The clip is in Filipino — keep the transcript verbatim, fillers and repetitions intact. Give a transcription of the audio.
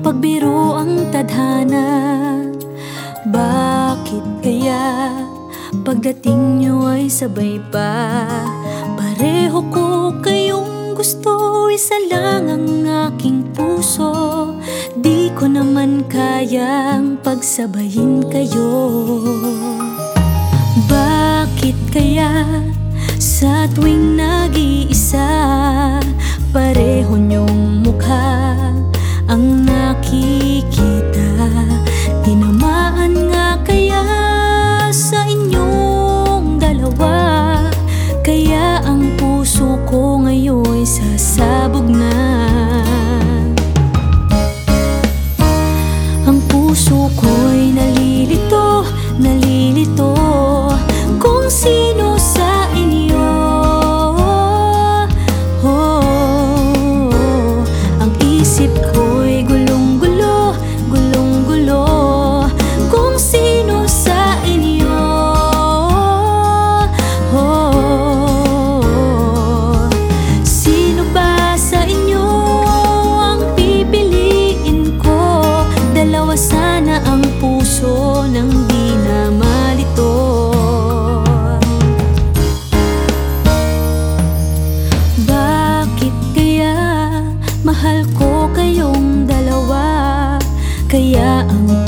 pagbiro ang tadhana. Bakit kaya pagdating nyo ay sabay pa? Pareho ko kayong gusto, isa lang ang aking puso. Di ko naman kayang pagsabayin kayo. Bakit kaya sa tuwing nag-iisa, pareho nyong mukha ang nakikita? Tinamaan nga kaya sa inyong dalawa, kaya ang puso ko ngayon'y sasabog na. Ang puso ko'y nalilito, nalilito kung sino sa inyo. Oh, ang isip ko'y gulong-gulo, gulong-gulo kung sino sa inyo. Oh, sino ba sa inyo ang pipiliin ko? Dalawa sana ang puso nang di na malito. Bakit kaya mahal ko kayong dalawa, kaya ang